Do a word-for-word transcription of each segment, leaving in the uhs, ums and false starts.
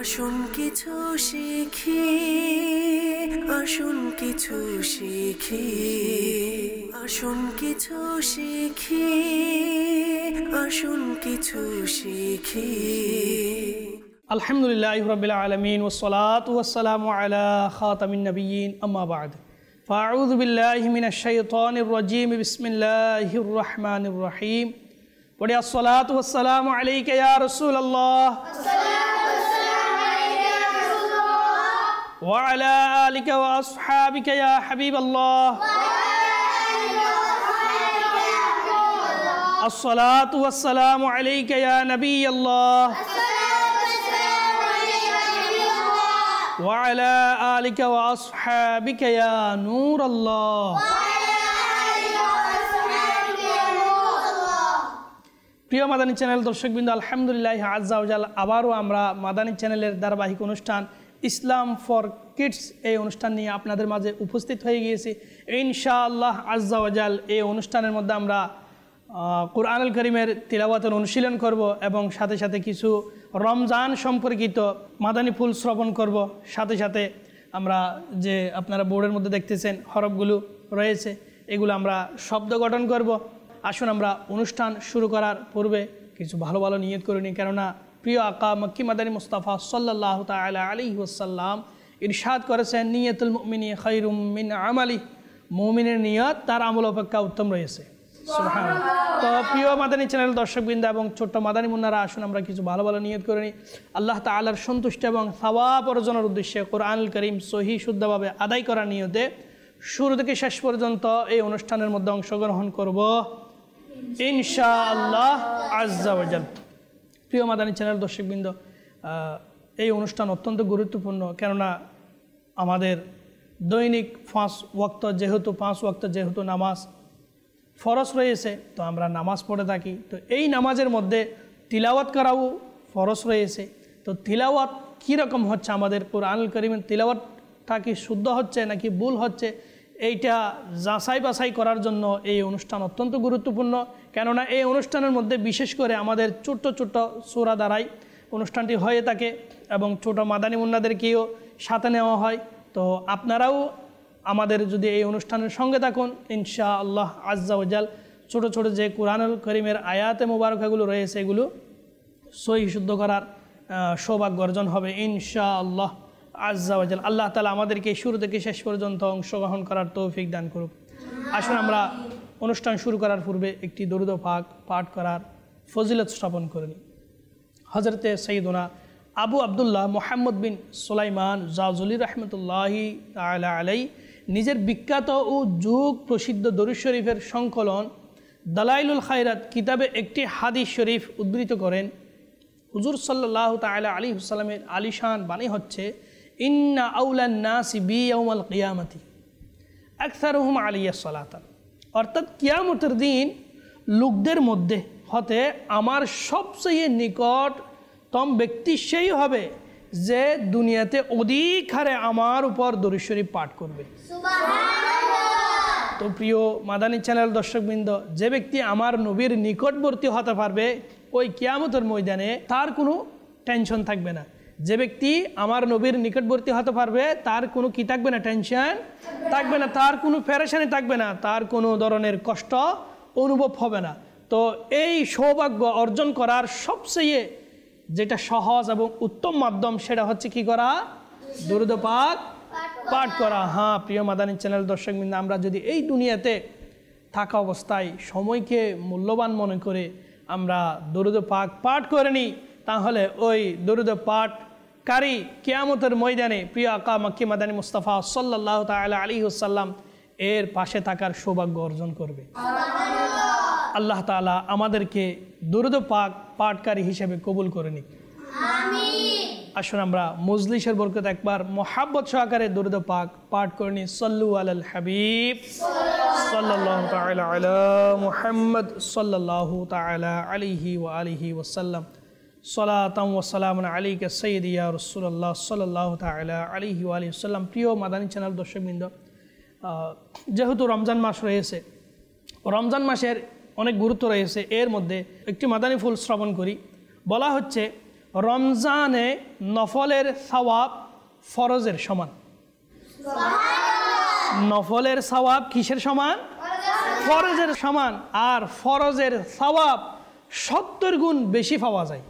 আসুন কিছু শিখি, আসুন কিছু শিখি, আসুন কিছু শিখি, আসুন কিছু শিখি। আলহামদুলিল্লাহি রাব্বিল আলামিন ওয়াসসালাতু ওয়াসসালামু আলা খাতামিন নাবিয়্যিন আম্মা বা'দ। ফাআউযু বিল্লাহি মিনাশ শাইতানির রাজীম। বিসমিল্লাহির রাহমানির রহিম। পড়ি আসসালাতু ওয়াসসালামু আলাইকা ইয়া রাসূলুল্লাহ ওয়া আলা আলিকা ওয়া আসহাবিকা ইয়া হাবিবাল্লাহ। আসসালাতু ওয়াসসালামু আলাইকা ইয়া নাবিয়াল্লাহ ওয়া আলা আলিকা ওয়া আসহাবিকা ইয়া নূরাল্লাহ। প্রিয় মাদানী চ্যানেল দর্শকবৃন্দ, আলহামদুলিল্লাহ আজ্জা ওয়া জাল আবারও আমরা মাদানী চ্যানেলের ধারাবাহিক অনুষ্ঠান ইসলাম ফর কিডস এই অনুষ্ঠান নিয়ে আপনাদের মাঝে উপস্থিত হয়ে গিয়েছি ইনশাআল্লাহ আজ্জা ওয়া জাল। এই অনুষ্ঠানের মধ্যে আমরা কুরআনুল কারীমের তিলাওয়াতের অনুশীলন করব এবং সাথে সাথে কিছু রমজান সম্পর্কিত মাদানী ফুল শ্রবণ করব। সাথে সাথে আমরা যে আপনারা বোর্ডের মধ্যে দেখতেছেন হরফগুলো রয়েছে, এগুলো আমরা শব্দ গঠন করব। আসুন আমরা অনুষ্ঠান শুরু করার পূর্বে কিছু ভালো ভালো নিয়ত করে নিই, কেননা প্রিয় আকা মক্কি মাদানী মুস্তাফা সাল্লাল্লাহু তাআলা আলাইহি ওয়াসাল্লাম ইরশাদ করেছেন, নিয়তুল মুমিনি খায়রুম মিন আমালি। মুমিনের নিয়ত তার আমল অপেক্ষা উত্তম রয়েছে। সুবহানাল্লাহ। তো প্রিয় মাদানী চ্যানেল দর্শকবৃন্দ এবং ছোট্ট মাদানী মুন্নারা, আসুন আমরা কিছু ভালো ভালো নিয়ত করে নিই আল্লাহ তাআলার সন্তুষ্টি এবং সওয়াব অর্জনের উদ্দেশ্যে কোরআনুল কারীম সহিহ শুদ্ধভাবে আদায় করার নিয়তে শুরু থেকে শেষ পর্যন্ত এই অনুষ্ঠানের মধ্যে অংশগ্রহণ করব ইনশাআল্লাহ আজ্জা ওয়া জাল। প্রিয় মাদানী চ্যানেল দর্শকবৃন্দ, এই অনুষ্ঠান অত্যন্ত গুরুত্বপূর্ণ, কেননা আমাদের দৈনিক পাঁচ ওয়াক্ত যেহেতু পাঁচ ওয়াক্ত যেহেতু নামাজ ফরজ রয়েছে, তো আমরা নামাজ পড়ে থাকি। তো এই নামাজের মধ্যে তিলাওয়াত করাও ফরজ রয়েছে। তো তিলাওয়াত কীরকম হচ্ছে, আমাদের কুরআনুল কারীমের তিলাওয়াতটা কি শুদ্ধ হচ্ছে নাকি ভুল হচ্ছে, এইটা যাচাই বাছাই করার জন্য এই অনুষ্ঠান অত্যন্ত গুরুত্বপূর্ণ। কেননা এই অনুষ্ঠানের মধ্যে বিশেষ করে আমাদের ছোট্ট ছোট্ট সূরা দ্বারাই অনুষ্ঠানটি হয়ে থাকে এবং ছোট মাদানী মুন্নাদেরকেও সাথে নেওয়া হয়। তো আপনারাও আমাদের যদি এই অনুষ্ঠানের সঙ্গে থাকুন ইনশাআল্লাহ আজ্জা ওয়া জাল, ছোটো ছোটো যে কুরআনুল কারীমের আয়াতে মুবারকাগুলো রয়েছে এগুলো সহিহ শুদ্ধ করার সৌভাগ্য অর্জন হবে ইনশাআল্লাহ আজ্জা ওয়া জাল। আল্লাহ তাআলা আমাদেরকে শুরু থেকে শেষ পর্যন্ত অংশগ্রহণ করার তৌফিক দান করুক। আসুন আমরা অনুষ্ঠান শুরু করার পূর্বে একটি দরুদ পাক পাঠ করার ফজিলত স্থাপন করে নিই। হযরতে সাইয়্যিদুনা আবু আবদুল্লাহ মুহাম্মদ বিন সুলাইমান জাযুলি রাহমাতুল্লাহি তাআলা আলাইহি নিজের বিখ্যাত ও যুগ প্রসিদ্ধ দরুদ শরীফের সংকলন দালাইলুল খায়রাত কিতাবে একটি হাদিস শরীফ উদ্ধৃত করেন। হুজুর সাল্লাল্লাহু তাআলা আলাইহি ওয়াসাল্লামের আলিশান বাণী হচ্ছে, ইন্না আউলান নাসি বি ইয়াউমাল কিয়ামাতি আকসারুহুম আলাইয়া সালাতান। অর্থাৎ কিয়ামতের দিন লোকদের মধ্যে হতে আমার সবচেয়ে নিকটতম ব্যক্তি সেই হবে যে দুনিয়াতে অধিক হারে আমার উপর দরুদ শরীফ পাঠ করবে। তো প্রিয় মাদানী চ্যানেল দর্শকবৃন্দ, যে ব্যক্তি আমার নবীর নিকটবর্তী হতে পারবে ওই কিয়ামতের ময়দানে তার কোনো টেনশন থাকবে না। যে ব্যক্তি আমার নবীর নিকটবর্তী হতে পারবে তার কোনো কি থাকবে না, টেনশন থাকবে না, তার কোনো পেরেশানি থাকবে না, তার কোনো ধরনের কষ্ট অনুভব হবে না। তো এই সৌভাগ্য অর্জন করার সবচেয়ে যেটা সহজ এবং উত্তম মাধ্যম সেটা হচ্ছে কি করা, দরুদ পাক পাঠ করা। হ্যাঁ প্রিয় মাদানী চ্যানেল দর্শকবৃন্দ, আমরা যদি এই দুনিয়াতে থাকা অবস্থায় সময়কে মূল্যবান মনে করে আমরা দরুদ পাক পাঠ করে নিই, তাহলে ওই দরুদ পাঠকারী কিয়ামতের ময়দানে প্রিয় আকা মক্কি মাদানী মুস্তাফা সাল্লাল্লাহু তাআলা আলাইহি ওয়াসাল্লাম এর পাশে থাকার সৌভাগ্য অর্জন করবে। আল্লাহ তাআলা আমাদেরকে দরুদ পাক পাঠকারী হিসেবে কবুল করে নিক, আমিন। আসুন আমরা মজলিসের বরকত একবার মোহাব্বত সহকারে দরুদ পাক পাঠ করে নিই। সাল্লু আলাল হাবিব সাল্লাল্লাহু তাআলা আলা মুহাম্মদ সাল্লাল্লাহু তাআলা আলাইহি ওয়া আলিহি ওয়াসাল্লাম। সালাতাম ওয়া সালামুন আলাইকা সাইয়্যিদি ইয়া রাসূলুল্লাহ সাল্লাল্লাহু তাআলা আলাইহি ওয়া আলিহি ওয়াসাল্লাম। প্রিয় মাদানী চ্যানেল দর্শকবৃন্দ, যেহেতু রমজান মাস রয়েছে, রমজান মাসের অনেক গুরুত্ব রয়েছে। এর মধ্যে একটি মাদানী ফুল শ্রবণ করি। বলা হচ্ছে রমজানে নফলের সওয়াব ফরজের সমান। নফলের সওয়াব কিসের সমান? ফরজের সমান। আর ফরজের সওয়াব সত্তর গুণ বেশি পাওয়া যায়।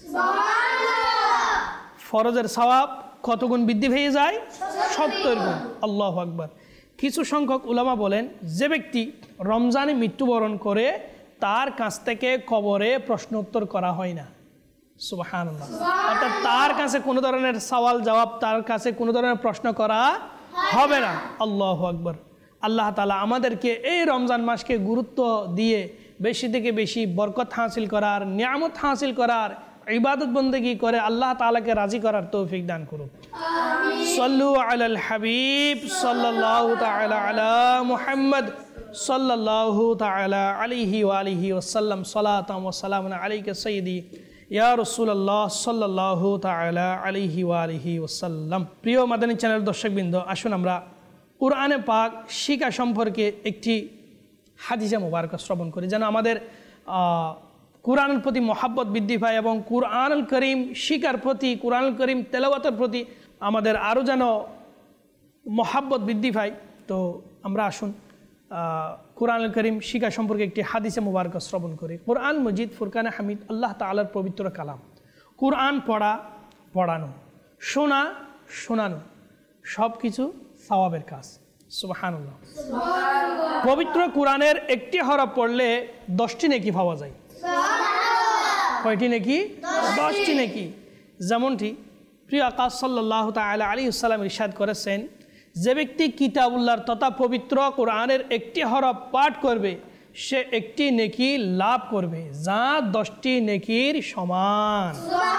ফরজের সওয়াব কত গুণ বৃদ্ধি পেয়ে যায়? সত্তর গুণ। আল্লাহু আকবার। কিছু সংখ্যক উলামা বলেন, যে ব্যক্তি রমজানে মৃত্যুবরণ করে তার কাছ থেকে কবরে প্রশ্ন উত্তর করা হয় না। সুবহানাল্লাহ। অর্থাৎ তার কাছে কোনো ধরনের সওয়াল জবাব, তার কাছে কোনো ধরনের প্রশ্ন করা হবে না। আল্লাহু আকবার। আল্লাহ তাআলা আমাদেরকে এই রমজান মাসকে গুরুত্ব দিয়ে বেশি থেকে বেশি বরকত হাসিল করার, নিয়ামত হাসিল করার, ইবাদত বন্দেগী করে আল্লাহ তাআলাকে রাজি করার তৌফিক দান করুন। সাল্লু আলাল হাবিব সাল্লাল্লাহু তাআলা আলা মুহাম্মদ সাল্লাল্লাহু তাআলা আলাইহি ওয়া আলিহি ওয়াসাল্লাম। সালাতাম ওয়া সালামুন আলাইকা সাইয়্যিদি ইয়া রাসূলুল্লাহ সাল্লাল্লাহু তাআলা আলাইহি ওয়া আলিহি ওয়াসাল্লাম। প্রিয় মাদানী চ্যানেল দর্শকবৃন্দ, আসুন আমরা কুরআনে পাক শিক্ষা সম্পর্কে একটি হাদিসে মুবারক শ্রবণ করি, যেন আমাদের কুরআনের প্রতি মহাব্বত বৃদ্ধি পায় এবং কুরআনুল করিম শিক্ষার প্রতি, কুরআনুল করিম তেলাওয়াতের প্রতি আমাদের আরও যেন মহাব্বত বৃদ্ধি পায়। তো আমরা আসুন কুরআনুল করিম শিক্ষা সম্পর্কে একটি হাদিসে মুবারক শ্রবণ করি। কুরআন মজিদ, ফুরকানে হামিদ, আল্লাহ তাআলার পবিত্র কালাম। কুরআন পড়া, পড়ানো, শোনা, শোনানো সব কিছু সওয়াবের কাজ। সুবহানাল্লাহ। পবিত্র কুরআনের একটি হরফ পড়লে দশটি নেকি পাওয়া যায়। কয়টি নেকি? দশটি নেকি। যেমনটি প্রিয় আকাশ সাল্লাল্লাহু তাআলা আলাইহি ওয়াসাল্লাম ইরশাদ করেছেন, যে ব্যক্তি কিতাবুল্লাহর তথা পবিত্র কোরআনের একটি হরফ পাঠ করবে সে একটি নেকি লাভ করবে যা দশটি নেকির সমান।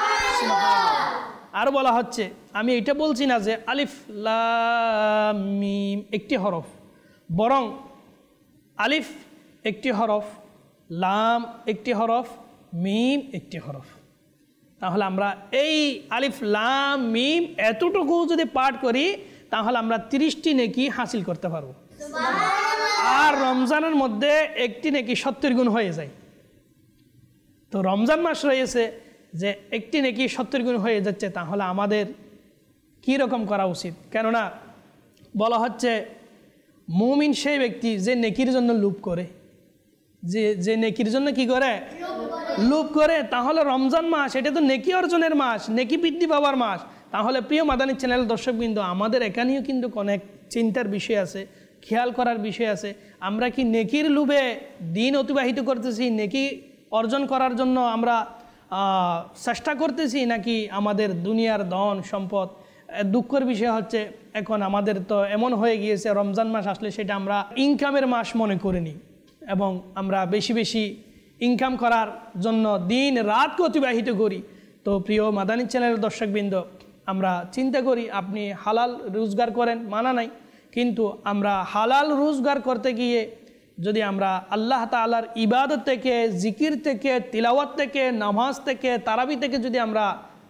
আর বলা হচ্ছে, আমি এটা বলছি না যে আলিফ লাম মিম একটি হরফ, বরং আলিফ একটি হরফ, লাম একটি হরফ, মিম একটি হরফ। তাহলে আমরা এই আলিফ লাম মিম এতটুকু যদি পাঠ করি তাহলে আমরা তিরিশটি নেকি হাসিল করতে পারবো। আর রমজানের মধ্যে একটি নেকি সত্তর গুণ হয়ে যায়। তো রমজান মাস রয়েছে, যে একটি নেকি সত্তর গুণ হয়ে যাচ্ছে, তাহলে আমাদের কি রকম করা উচিত? কেননা বলা হচ্ছে মুমিন সেই ব্যক্তি যে নেকির জন্য লোভ করে, যে যে নেকির জন্য কি করে? লোভ করে। তাহলে রমজান মাস এটা তো নেকি অর্জনের মাস, নেকি বৃদ্ধি পাওয়ার মাস। তাহলে প্রিয় মাদানী চ্যানেল দর্শকবৃন্দ, আমাদের এখানেও কিন্তু অনেক চিন্তার বিষয় আছে, খেয়াল করার বিষয় আছে। আমরা কি নেকির লোভে দিন অতিবাহিত করতেছি, নেকি অর্জন করার জন্য আমরা চেষ্টা করতেছি, নাকি আমাদের দুনিয়ার ধন সম্পদ? দুঃখের বিষয় হচ্ছে এখন আমাদের তো এমন হয়ে গিয়েছে, রমজান মাস আসলে সেটা আমরা ইনকামের মাস মনে করিনি এবং আমরা বেশি বেশি ইনকাম করার জন্য দিন রাতকে অতিবাহিত করি। তো প্রিয় মাদানী চ্যানেলের দর্শকবৃন্দ, আমরা চিন্তা করি আপনি হালাল রোজগার করেন, মানা নাই, কিন্তু আমরা হালাল রোজগার করতে গিয়ে যদি আমরা আল্লাহ তাআলার ইবাদত থেকে, জিকির থেকে, তিলাওয়াত থেকে, নামাজ থেকে, তারাবি থেকে যদি আমরা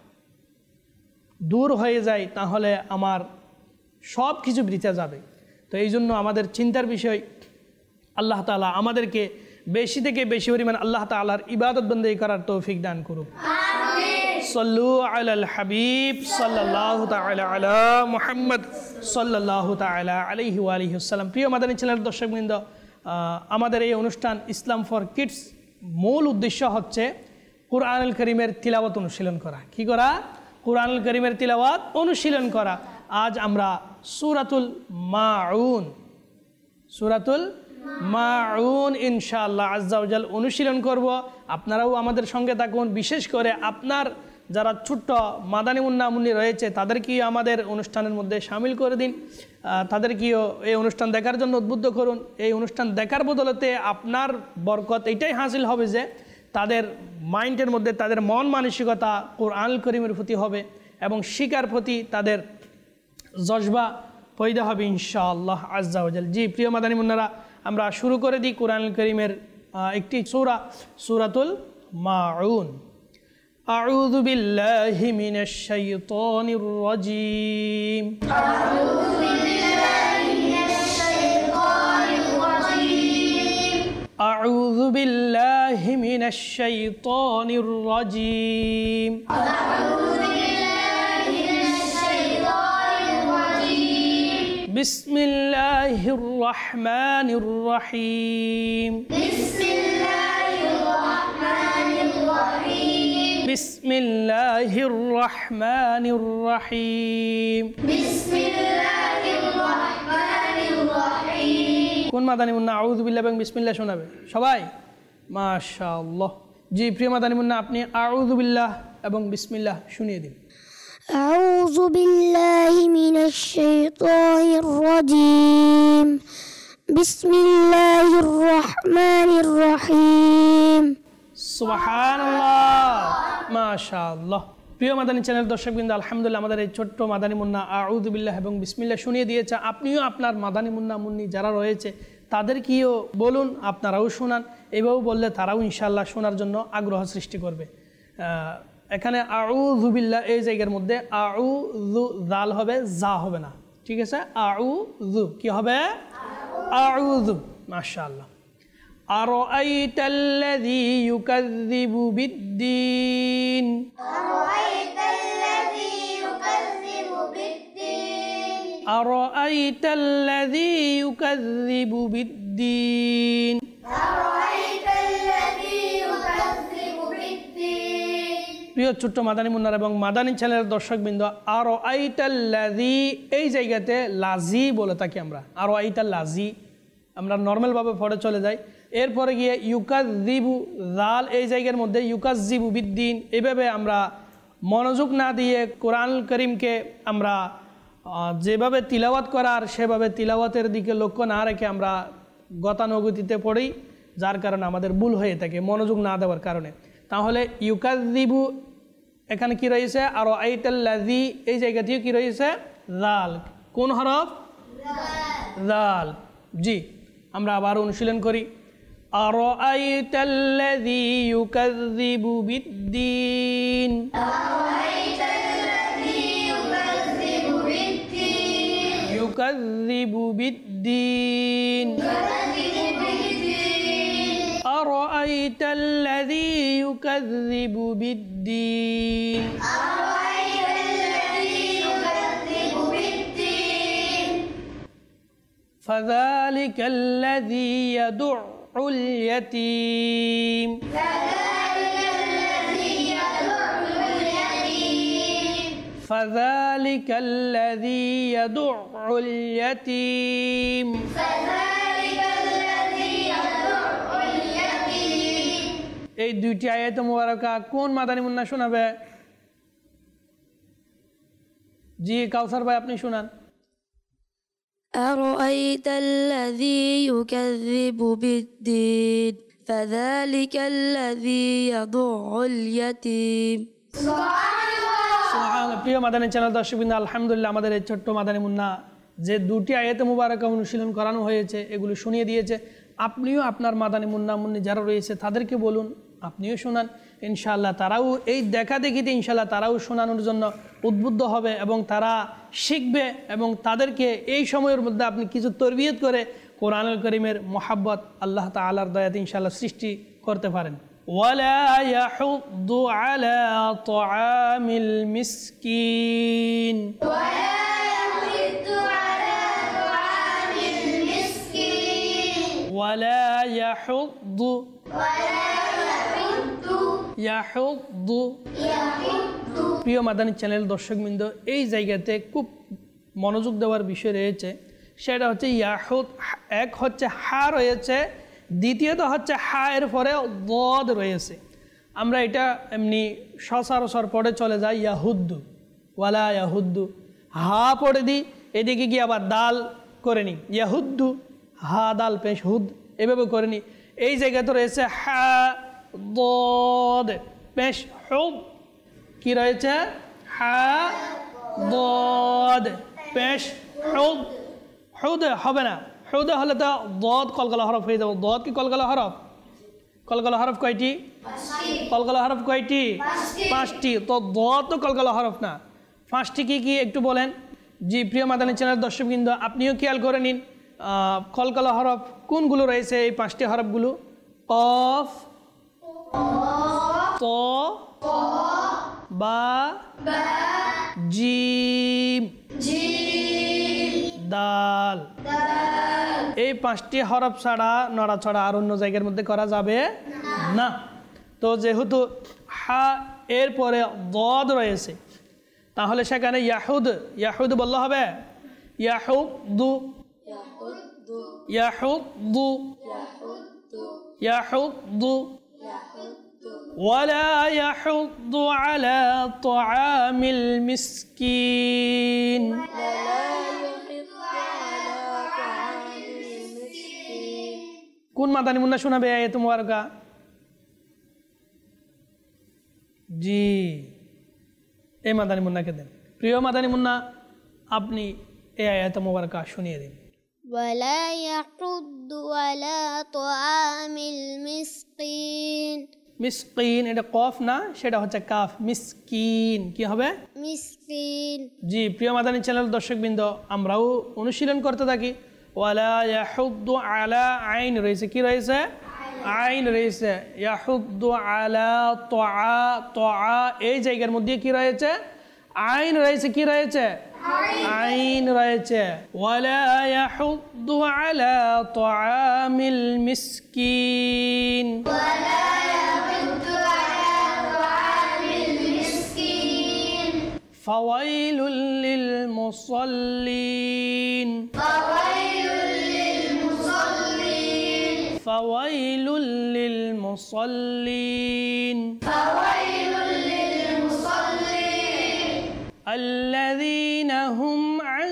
দূর হয়ে যাই তাহলে আমার সব কিছু বৃথা যাবে। তো এই জন্য আমাদের চিন্তার বিষয়, আল্লাহ তাআলা আমাদেরকে বেশি থেকে বেশি পরিমাণ আল্লাহ তাআলার ইবাদত বন্দেগী করার তৌফিক দান করুক। সাল্লু আলাল হাবিব সাল্লাল্লাহু তাআলা আলা মুহাম্মদ সাল্লাল্লাহু তাআলা আলাইহি ওয়া আলিহি ওয়াসাল্লাম। প্রিয় মাদানী চ্যানেলের দর্শকবৃন্দ, আমাদের এই অনুষ্ঠান ইসলাম ফর কিডস মূল উদ্দেশ্য হচ্ছে কুরআনুল কারীমের তিলাওয়াত অনুশীলন করা। কি করা? কুরআনুল কারীমের তিলাওয়াত অনুশীলন করা। আজ আমরা সূরাতুল মাউন সূরাতুল মাউন ইনশাআল্লাহ আজ্জা ওয়া জাল অনুশীলন করব। আপনারাও আমাদের সঙ্গে থাকুন। বিশেষ করে আপনার যারা ছোট্ট মাদানী মুন্না মুন্নি রয়েছে তাদেরকেও আমাদের অনুষ্ঠানের মধ্যে শামিল করে দিন, তাদেরকেও এই অনুষ্ঠান দেখার জন্য উদ্বুদ্ধ করুন। এই অনুষ্ঠান দেখার বদলতে আপনার বরকত এটাই হাসিল হবে যে তাদের মাইন্ডের মধ্যে, তাদের মন মানসিকতা কুরআনুল কারীমের প্রতি হবে এবং শিকার প্রতি তাদের জজবা পয়দা হবে ইনশাআল্লাহ আজ্জা ওয়া জাল। জি প্রিয় মাদানী মুন্নারা, আমরা শুরু করে দিই কুরআনুল কারীমের একটি সূরা, সূরাতুল মাউন। আউযু বিল্লাহি মিনাশ শাইতানির রাজীম। আউযু বিল্লাহি মিনাশ শাইতানির রাজীম। আউযু বিল্লাহি মিনাশ শাইতানির রাজীম বিসমিল্লাহির রহমানির রহিম বিসমিল্লাহির রহমানির রহিম কোন মাদানী মুন্না আউযু বিল্লাহি এবং বিসমিল্লাহ শোনাবে সবাই? মাশাআল্লাহ। জি প্রিয় মাদানী মুন্না, আপনি আউযু বিল্লাহ এবং বিসমিল্লাহ শুনিয়ে দিন। আউযু বিল্লাহি মিনাশ শাইতানির রাজীম বিসমিল্লাহির রহমানির রহিম। সুবহানাল্লাহ, মাশাআল্লাহ। প্রিয় মাদানী চ্যানেল দর্শকবৃন্দ, আলহামদুলিল্লাহ আমাদের এই ছোট্ট মাদানী মুন্না আউযু বিল্লাহ এবং বিসমিল্লাহ শুনিয়ে দিয়েছে। আপনিও আপনার মাদানী মুন্না মুন্নি যারা রয়েছে তাদেরকেও বলুন, আপনারাও শোনান। এইভাবে বললে তারাও ইনশাআল্লাহ শোনার জন্য আগ্রহ সৃষ্টি করবে। এখানে আউযু বিল্লাহ এই জায়গার মধ্যে আউযু জাল হবে, যা হবে না, ঠিক আছে? আউযু কি হবে? আউযু। মাশাআল্লাহ। আরাআইতাল্লাযী ইউকাযযিবু বিদ্দীন আরাআইতাল্লাযী ইউকাযযিবু বিদ্দীন প্রিয় ছোট্ট মাদানী মুন্নার এবং মাদানী চ্যানেলের দর্শকবৃন্দ, আরাআইতাল্লাযী এই জায়গাতে লাজি বলে থাকি আমরা। আরাআইতাল্লাযী আমরা নর্মালভাবে পড়ে চলে যাই। এরপরে গিয়ে ইউকাযযিবু জাল এই জায়গার মধ্যে ইউকাযযিবু বিদ্দীন, এভাবে আমরা মনোযোগ না দিয়ে কোরআনুল কারীমকে আমরা যেভাবে তিলাওয়াত করার সেভাবে তিলাওয়াতের দিকে লক্ষ্য না রেখে আমরা গতানুগতিতে পড়ি, যার কারণে আমাদের ভুল হয়ে থাকে মনোযোগ না দেওয়ার কারণে। তাহলে ইউকাযযিবু এখানে কি রয়েছে? আরাআইতাল্লাযী এই জায়গাতেও কি রয়েছে? জাল। কোন হরফ? জাল। জি আমরা আবার অনুশীলন করি। আরাআইতাল্লাযী ইউকাযযিবু বিদ্দীন ইউকাযযিবু বিদ্দীন আরাআইতাল্লাযী ইউকাযযিবু বিদ্দীন ফাযালিকাল্লাযী ইয়াদু'উল ইয়াতীম ফাযালিকাল্লাযী ইয়াদু'উল ইয়াতীম এই দুইটি আয়াত মুবারাকা কোন মাদানী মুন্না শোনাবে? জি কাউসার ভাই আপনি শুনান। أرأيت الذي يكذب بالدين فذلك الذي يدع اليتيم। সুবহানাল্লাহ। প্রিয় মাদানী চ্যানেল দর্শকবৃন্দ, আলহামদুলিল্লাহ আমাদের এই ছোট্ট মাদানী মুন্না যে দুটি আয়াতে মুবারাকা অনুশীলন করানো হয়েছে এগুলো শুনিয়ে দিয়েছে। আপনিও আপনার মাদানী মুন্না মুন্নি যারা রয়েছে তাদেরকে বলুন, আপনিও শোনান। ইনশাআল্লাহ তারাও এই দেখা দেখিতে ইনশাআল্লাহ তারাও শোনানোর জন্য উদ্বুদ্ধ হবে এবং তারা শিখবে এবং তাদেরকে এই সময়ের মধ্যে আপনি কিছু তরবিয়ত করে কোরআনুল কারীমের মোহাব্বত আল্লাহ তাআলার দয়াতে ইনশাআল্লাহ সৃষ্টি করতে পারেন। ওয়ালা ইয়াহুদ্দু আলা তুআমিল মিসকিন ওয়ালা ইয়াহুদ্দু ইয়াহুদ্দু। প্রিয় মাদানী চ্যানেল দর্শকবৃন্দ, এই জায়গাতে খুব মনোযোগ দেওয়ার বিষয় রয়েছে, সেটা হচ্ছে ইয়াহুদ। এক হচ্ছে হা রয়েছে, দ্বিতীয়ত হচ্ছে হা এর পরে দদ রয়েছে। আমরা এটা এমনি সচরাচর পড়ে চলে যাই ইয়াহুদ্দু, ওয়ালা ইয়াহুদ্দু, হা পড়ে দিই, এদিকে গিয়ে আবার দাল করে নিই, ইয়াহুদ্দু, হা দাল পেশ হুদ, এভাবে করে নিই। এই জায়গাতে রয়েছে হা দদ পেশ হুদ, কি রয়েছে? হা দদ পেশ হুদ। হুদ হবে না, হুদ হলে তো দদ কলকলা হরফ হয়ে যাবে। দদ কি কলকলা হরফ? কলকলা হরফ কয়টি? কলকলা হরফ কয়টি? পাঁচটি। তো দদ তো কলকলা হরফ না, পাঁচটি কি কি একটু বলেন। জি প্রিয় মাদানী চ্যানেল দর্শকবৃন্দ, আপনিও খেয়াল করে নিন কলকলা হরফ কোনগুলো রয়েছে, এই পাঁচটি হরফগুলো কফ ত বা জিম দাল। এই পাঁচটি হরফ ছাড়া নড়াচড়া আর অন্য জায়গার মধ্যে করা যাবে না। তো যেহেতু হা এর পরে দদ রয়েছে, তাহলে সেখানে ইয়াহুদ ইয়াহুদ বললে হবে ইয়াহুদ্দু ইয়াহুদ্দু ইয়াহুদ্দু ওয়ালা ইয়াহুদ্দু আলা তাআমিল মিসকিন। কোন মাদানী মুন্না শোনাবে আয়াত মুবারকা? জি, এই মাদানী মুন্নাকে দেন। প্রিয় মাদানী মুন্না, আপনি এই আয়াত মুবারকা শুনিয়ে দিন। ولا يحض على طعام المسكين। মিসকিন এটা কফ না, সেটা হচ্ছে কাফ। মিসকিন কি হবে? মিসকিন। জি, প্রিয় মাদানী চ্যানেল দর্শকবৃন্দ, আমরাও অনুশীলন করতে থাকি। ওয়ালা ইয়াহুদ্দু আলা, আইন রয়েছে, কি রয়েছে? আইন রয়েছে। ইয়াহুদ্দু আলা তোয়া, তোয়া এই জায়গার মধ্যে কি রয়েছে? আইন রয়েছে, কি রয়েছে? আইন রয়েছে। ওয়ালা ইয়াহুদ্দু আলা তাআমিল মিসকিন। ওয়ালা ইয়াহুদ্দু আলা তাআমিল মিসকিন। ফাওয়াইলুল লিল মুসাল্লিন। ফাওয়াইলুল লিল মুসাল্লিন। ফাওয়াইলুল লিল মুসাল্লিন। ফাওয়াইলুল লিল মুসাল্লিন। الذين هم عن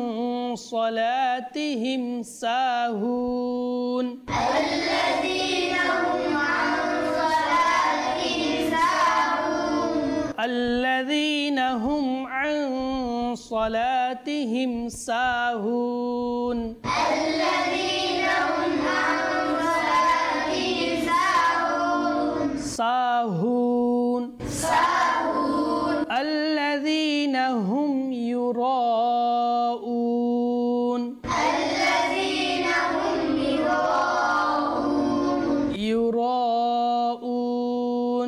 صلاتهم ساهون. الذين هم عن صلاتهم ساهون. الذين هم عن صلاتهم ساهون. الذين هم عن صلاتهم ساهون. ساهون. ساهون. الذين هم يراءون. الذين هم يراءون. يراءون.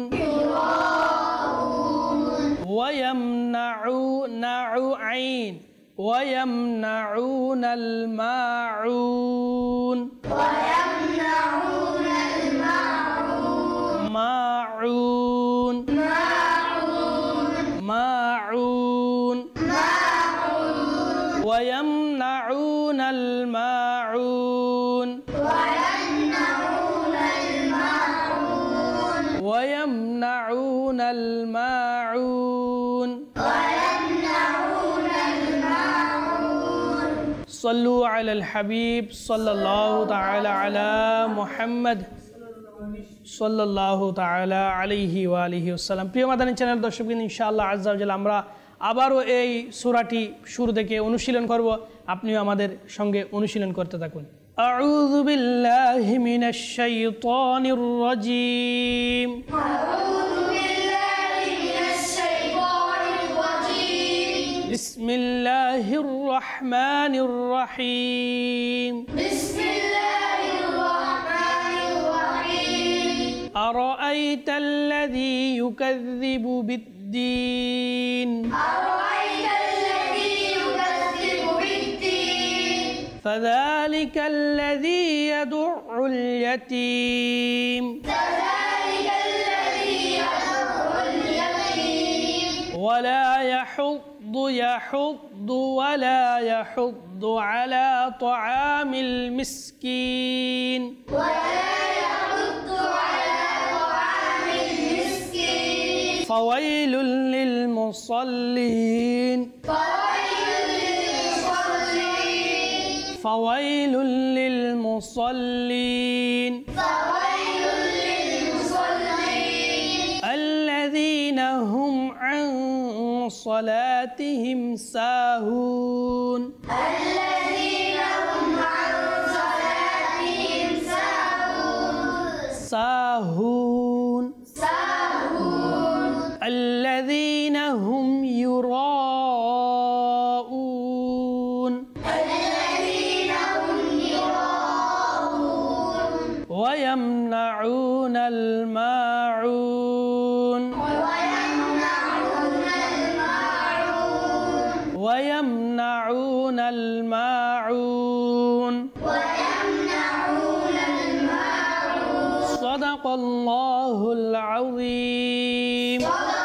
يراءون. ويمنعون عين ويمنعون الماعون. ويمنعون الماعون. ماعون. ماعون. ويمنعون الماعون. ويمنعون الماعون. ويمنعون الماعون. ويمنعون الماعون. صلوا على الحبيب صلى الله تعالى على محمد সাল্লাল্লাহু তাআলা আলাইহি ওয়া আলিহি ওয়াসাল্লাম। প্রিয় মাদানী চ্যানেল দর্শকবৃন্দ, ইনশাআল্লাহ আজ্জা ওয়া জাল্লা আমরা আবারও এই সূরাটি শুরু থেকে অনুশীলন করব। আপনিও আমাদের সঙ্গে অনুশীলন করতে থাকুন। আউযু বিল্লাহি মিনাশ শাইতানির রাজীম। আউযু বিল্লাহি মিনাশ শাইতানির রাজীম। বিসমিল্লাহির রহমানির রহিম। বিসমিল্লাহির রহমানির রহিম। أرأيت الذي يكذب بالدين. أرأيت الذي يكذب بالدين. فذلك الذي يدع اليتيم. فذلك الذي يدع اليتيم. ولا يحض يحض ولا يحض على طعام المسكين. ولا يحض على طعام المسكين. فويل للمصلين. فويل للمصلين. فويل للمصلين. فويل للمصلين. الذين هم عن صلاتهم ساهون. الذين هم عن صلاتهم ساهون. ساهون. ساهون. الذين هم يراءون. الذين هم يراءون. ويمنعون الماعون ويمنعون الماعون صدق الله العظيم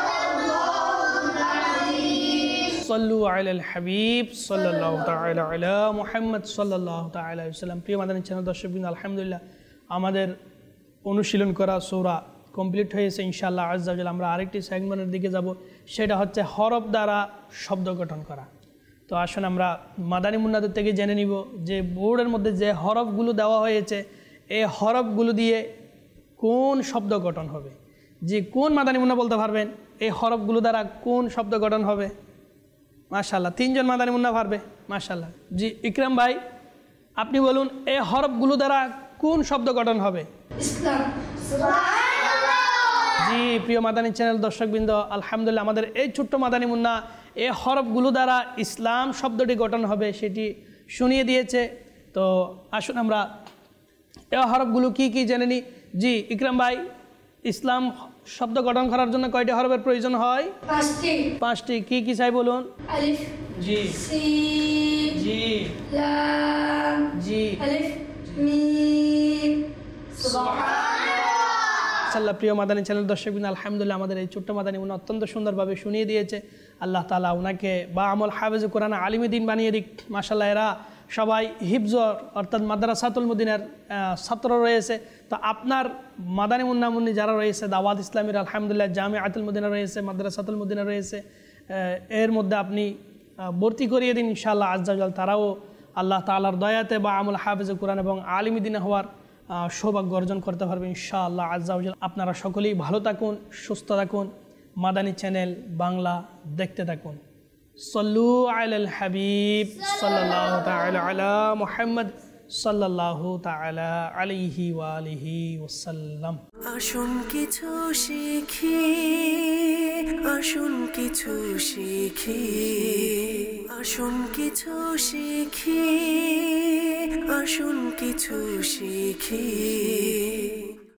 صلوا على الحبيب صلى الله تعالى على محمد صلى الله تعالى عليه وسلم প্রিয় মাদানী চ্যানেল দর্শকবৃন্দ আলহামদুলিল্লাহ আমাদের অনুশীলন করা সূরা কমপ্লিট হয়েছে ইনশাআল্লাহ আজ্জা ওয়া জাল আমরা আরেকটি সেগমেন্টের দিকে যাব সেটা হচ্ছে হরফ দ্বারা শব্দ গঠন করা তো আসুন আমরা মাদানী মুন্নাদের থেকে জেনে নিব যে বোর্ডের মধ্যে যে হরফগুলো দেওয়া হয়েছে এই হরফগুলো দিয়ে কোন শব্দ গঠন হবে যে কোন মাদানী মুন্না বলতে পারবেন এই হরফগুলো দ্বারা কোন শব্দ গঠন হবে মাশাআল্লাহ তিনজন মাদানী মুন্না পারবে মাশাআল্লাহ জি ইকরাম ভাই আপনি বলুন এই হরফগুলো দ্বারা কোন শব্দ গঠন হবে ইসলাম সুবহানাল্লাহ জি প্রিয় মাদানী চ্যানেল দর্শকবৃন্দ আলহামদুলিল্লাহ আমাদের এই ছোট্ট মাদানী মুন্না এই হরফগুলো দ্বারা ইসলাম শব্দটি গঠন হবে সেটি শুনিয়ে দিয়েছে তো আসুন আমরা এই হরফগুলো কি কি জেনে নিই জি ইকরাম ভাই ইসলাম শব্দ গঠন করার জন্য কয়টি হরফের প্রয়োজন হয় পাঁচটি পাঁচটি কি কি চাই বলুন আলিফ জি সিন জি লাম জি আলিফ মিম সুবহানাল্লাহ আল্লাহ প্রিয় মাদানী চ্যানেল দর্শকবৃন্দ আলহামদুলিল্লাহ আমাদের এই ছোট্ট মাদানী উনি অত্যন্ত সুন্দরভাবে শুনিয়ে দিয়েছে আল্লাহ তাআলা ওনাকে বা আমল হাফেজ কোরআন আলিমে দ্বীন বানিয়ে দিক মাশাআল্লাহ এরা সবাই হিফজ অর্থাৎ মাদ্রাসাতুল মদিনার ছাত্র রয়েছে তো আপনার মাদানী মুন্না মুন্নি যারা রয়েছে দাওয়াত ইসলামীর আলহামদুলিল্লাহ জামিআতুল মদিনা রয়েছে মাদ্রাসাতুল মদিনা রয়েছে এর মধ্যে আপনি ভর্তি করিয়ে দিন ইনশাআল্লাহ আজ্জা ওয়া জাল তারাও আল্লাহ তাআলার দয়াতে বা আমল হাফেজ কোরআন এবং আলিমে দ্বীন হওয়ার সৌভাগ্য অর্জন করতে পারবে ইনশাআল্লাহ আজ্জা ওয়া জাল আপনারা সকলেই ভালো থাকুন সুস্থ থাকুন মাদানী চ্যানেল বাংলা দেখতে থাকুন সল্লু আলাল হাবিব সাল্লাল্লাহু তাআলা আলা মুহাম্মদ সাল্লাল্লাহু তাআলা আলাইহি ওয়া আলিহি ওয়াসাল্লাম আসুন কিছু শিখি আসুন কিছু শিখি আসুন কিছু শিখি আসুন কিছু শিখি